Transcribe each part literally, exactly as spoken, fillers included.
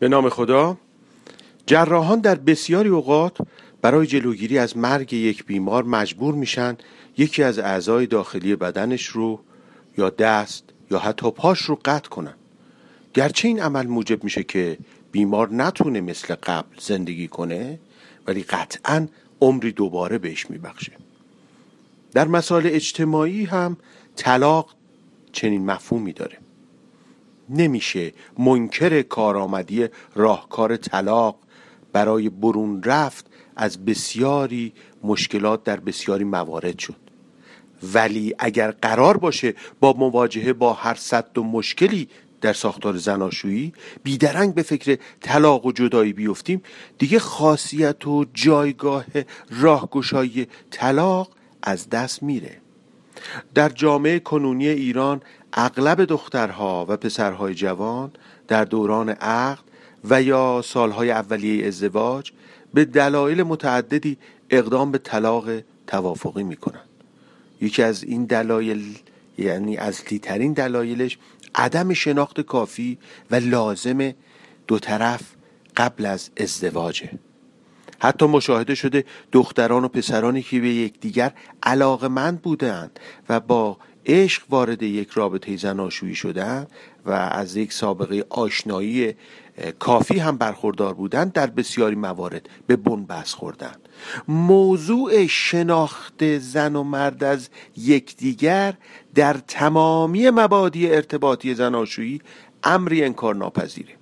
به نام خدا. جراحان در بسیاری اوقات برای جلوگیری از مرگ یک بیمار مجبور میشن یکی از اعضای داخلی بدنش رو یا دست یا حتی پاش رو قطع کنن. گرچه این عمل موجب میشه که بیمار نتونه مثل قبل زندگی کنه، ولی قطعاً عمری دوباره بهش میبخشه. در مسائل اجتماعی هم طلاق چنین مفهومی داره. نمیشه منکر کارآمدی راهکار طلاق برای برون رفت از بسیاری مشکلات در بسیاری موارد شد، ولی اگر قرار باشه با مواجهه با هر صد و مشکلی در ساختار زناشویی بیدرنگ به فکر طلاق و جدایی بیفتیم، دیگه خاصیت و جایگاه راهگشایی طلاق از دست میره. در جامعه کنونی ایران اغلب دخترها و پسرهای جوان در دوران عقد و یا سالهای اولیه ازدواج به دلایل متعددی اقدام به طلاق توافقی میکنن. یکی از این دلایل، یعنی اصلی ترین دلایلش، عدم شناخت کافی و لازم دو طرف قبل از ازدواجه. حتی مشاهده شده دختران و پسرانی که به یکدیگر علاقه‌مند بودند و با عشق وارد یک رابطه زناشویی شدند و از یک سابقه آشنایی کافی هم برخوردار بودند، در بسیاری موارد به بن‌بست خوردند. موضوع شناخت زن و مرد از یکدیگر در تمامی مبادی ارتباطی زناشویی امری انکارناپذیره.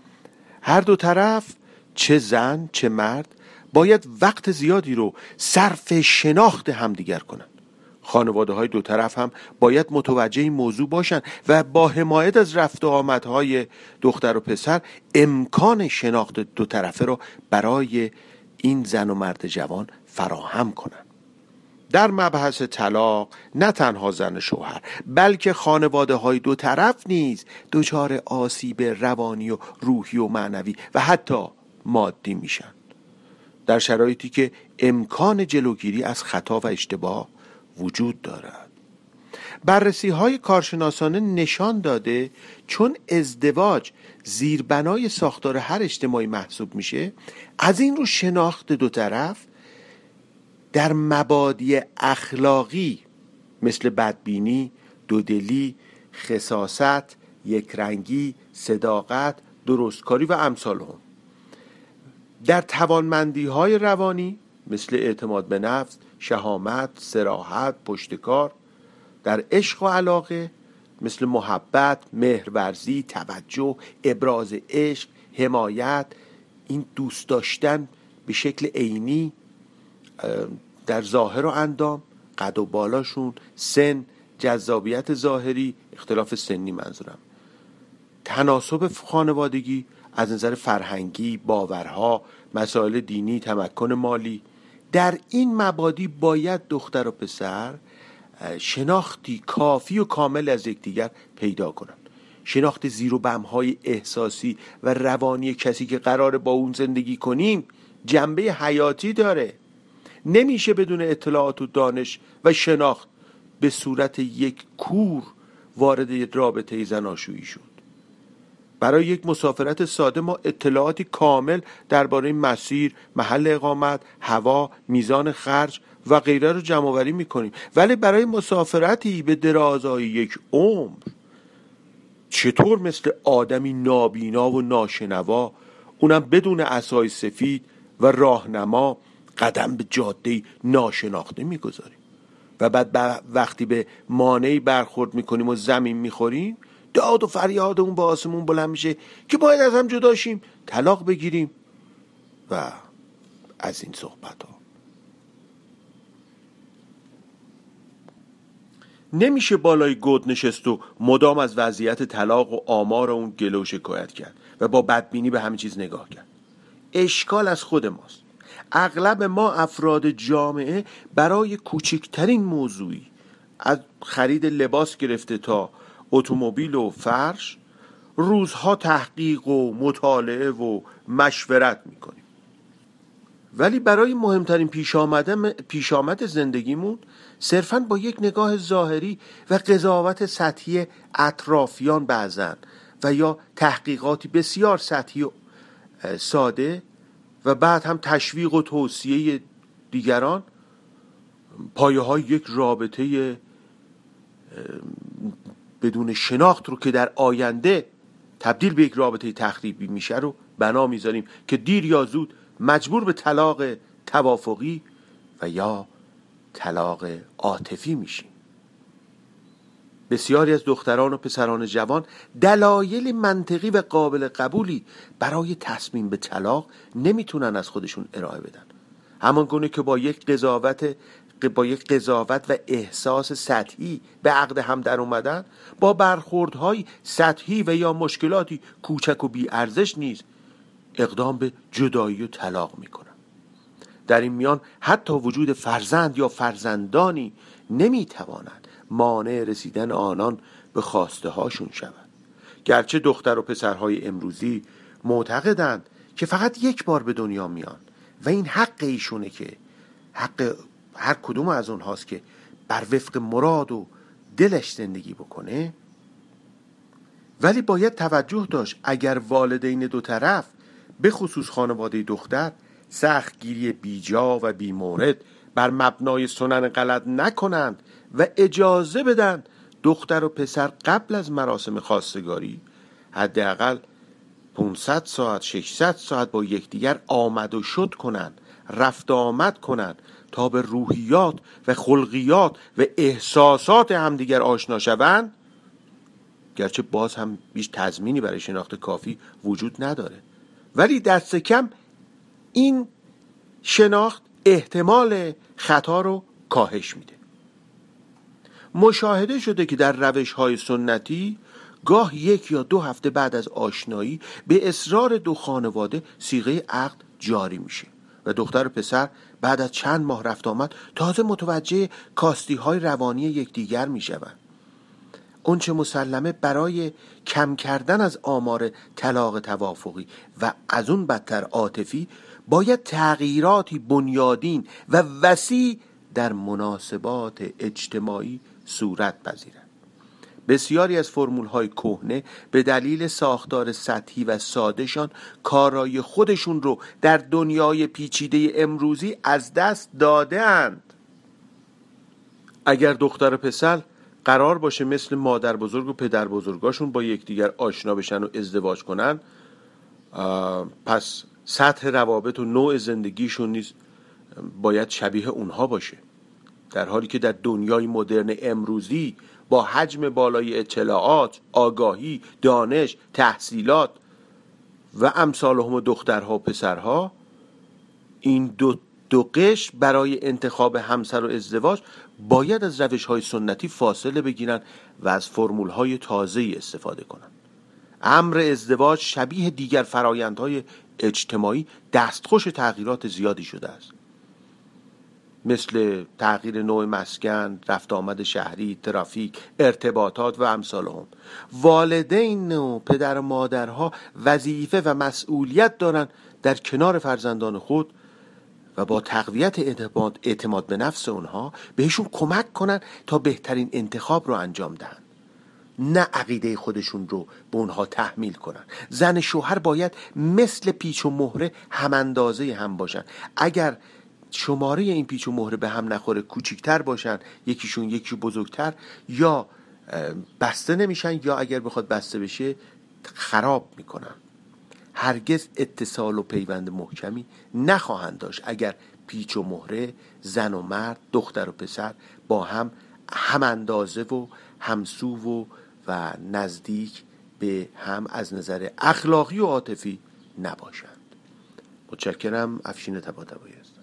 هر دو طرف، چه زن چه مرد، باید وقت زیادی رو صرف شناخت همدیگر کنن. خانواده های دو طرف هم باید متوجه این موضوع باشن و با حمایت از رفت و آمدهای دختر و پسر امکان شناخت دو طرفه رو برای این زن و مرد جوان فراهم کنن. در مبحث طلاق نه تنها زن و شوهر بلکه خانواده های دو طرف نیز دچار آسیب روانی و روحی و معنوی و حتی مادی میشن، در شرایطی که امکان جلوگیری از خطا و اشتباه وجود دارد. بررسی های کارشناسانه نشان داده چون ازدواج زیربنای ساختار هر اجتماعی محسوب میشه، از این رو شناخت دو طرف در مبادی اخلاقی مثل بدبینی، دودلی، خساست، یکرنگی، صداقت، درستکاری و امثال هم، در توانمندی های روانی مثل اعتماد به نفس، شهامت، صراحت، پشتکار، در عشق و علاقه مثل محبت، مهرورزی، توجه، ابراز عشق، حمایت، این دوست داشتن به شکل عینی در ظاهر و اندام، قد و بالاشون، سن، جذابیت ظاهری، اختلاف سنی منظورم، تناسب خانوادگی از نظر فرهنگی، باورها، مسائل دینی، تمکن مالی. در این مبادی باید دختر و پسر شناختی کافی و کامل از یکدیگر پیدا کنند. شناخت زیر و بم‌های احساسی و روانی کسی که قراره با اون زندگی کنیم جنبه حیاتی داره. نمیشه بدون اطلاعات و دانش و شناخت به صورت یک کور وارد رابطه زناشویی شد. برای یک مسافرت ساده ما اطلاعاتی کامل درباره مسیر، محل اقامت، هوا، میزان خرج و غیره رو جمع آوری میکنیم، ولی برای مسافرتی به درازای یک عمر چطور مثل آدمی نابینا و ناشنوا، اونم بدون عصای سفید و راهنما، قدم به جاده ناشناخته میگذاریم و بعد وقتی به مانعی برخورد میکنیم و زمین میخوریم داد و فریاد اون با آسمون بلند میشه که باید از هم جدا شیم، طلاق بگیریم و از این صحبت ها. نمیشه بالای گود نشست و مدام از وضعیت طلاق و آمار اون گله و شکایت کرد و با بدبینی به همه چیز نگاه کرد. اشکال از خود ماست. اغلب ما افراد جامعه برای کوچکترین موضوعی، از خرید لباس گرفته تا اتومبیل و فرش، روزها تحقیق و مطالعه و مشورت میکنیم، ولی برای مهمترین پیش آمده پیش آمد زندگیمون صرفاً با یک نگاه ظاهری و قضاوت سطحی اطرافیان بعضن و یا تحقیقاتی بسیار سطحی ساده و بعد هم تشویق و توصیه دیگران پایه های یک رابطه بدون شناخت رو که در آینده تبدیل به یک رابطه تخریبی میشه رو بنا میذاریم که دیر یا زود مجبور به طلاق توافقی و یا طلاق عاطفی میشیم. بسیاری از دختران و پسران جوان دلایل منطقی و قابل قبولی برای تصمیم به طلاق نمیتونن از خودشون ارائه بدن، همان گونه که با یک قضاوت با یک قضاوت و احساس سطحی به عقد هم در اومدن، با برخوردهای سطحی و یا مشکلاتی کوچک و بی ارزش نیز اقدام به جدایی و طلاق میکنن. در این میان حتی وجود فرزند یا فرزندانی نمیتواند مانع رسیدن آنان به خواسته هاشون شود. گرچه دختر و پسرهای امروزی معتقدند که فقط یک بار به دنیا میان و این حق ایشونه که حق هر کدوم از اونهاست که بر وفق مراد و دلش زندگی بکنه، ولی باید توجه داشت اگر والدین دو طرف به خصوص خانواده دختر سختگیری بیجا و بیمورد بر مبنای سنن غلط نکنند و اجازه بدن دختر و پسر قبل از مراسم خواستگاری حداقل پانصد ساعت ششصد ساعت با یکدیگر آمد و شد کنند، رفت آمد کنند تا به روحیات و خلقیات و احساسات همدیگر آشنا شوند، گرچه باز هم بیش تضمینی برای شناخت کافی وجود نداره، ولی دست کم این شناخت احتمال خطا رو کاهش میده. مشاهده شده که در روش‌های سنتی گاه یک یا دو هفته بعد از آشنایی به اصرار دو خانواده صیغه عقد جاری میشه و دختر و پسر بعد از چند ماه رفت آمد تازه متوجه کاستی های روانی یکدیگر میشوند. اون چه مسلمه برای کم کردن از آمار طلاق توافقی و از اون بدتر عاطفی باید تغییراتی بنیادین و وسیع در مناسبات اجتماعی صورت پذیرد. بسیاری از فرمول‌های کهنه به دلیل ساختار سطحی و سادهشان کارای خودشون رو در دنیای پیچیده امروزی از دست داده‌اند. اگر دختر و پسر قرار باشه مثل مادر بزرگ و پدر بزرگاشون با یکدیگر آشنا بشن و ازدواج کنن، پس سطح روابط و نوع زندگیشون نیز باید شبیه اونها باشه، در حالی که در دنیای مدرن امروزی با حجم بالای اطلاعات، آگاهی، دانش، تحصیلات و امثالهم دخترها و پسرها، این دو دو قشر برای انتخاب همسر و ازدواج باید از روش‌های سنتی فاصله بگیرن و از فرمول‌های تازه‌ای استفاده کنن. امر ازدواج شبیه دیگر فرایندهای اجتماعی دستخوش تغییرات زیادی شده است، مثل تغییر نوع مسکن، رفت آمد شهری، ترافیک، ارتباطات و امثالهم. والدین و پدر و مادرها وظیفه و مسئولیت دارند در کنار فرزندان خود و با تقویت اعتماد, اعتماد به نفس اونها بهشون کمک کنن تا بهترین انتخاب رو انجام دهن، نه عقیده خودشون رو به اونها تحمیل کنن. زن شوهر باید مثل پیچ و مهره هم اندازه هم باشن. اگر شماره این پیچ و مهره به هم نخوره، کوچیکتر باشن، یکیشون یکی بزرگتر، یا بسته نمیشن یا اگر بخواد بسته بشه خراب میکنن. هرگز اتصال و پیوند محکمی نخواهند داشت اگر پیچ و مهره زن و مرد، دختر و پسر با هم هم اندازه و همسو و و نزدیک به هم از نظر اخلاقی و عاطفی نباشند. متشکرم. افشین طباطبایی است.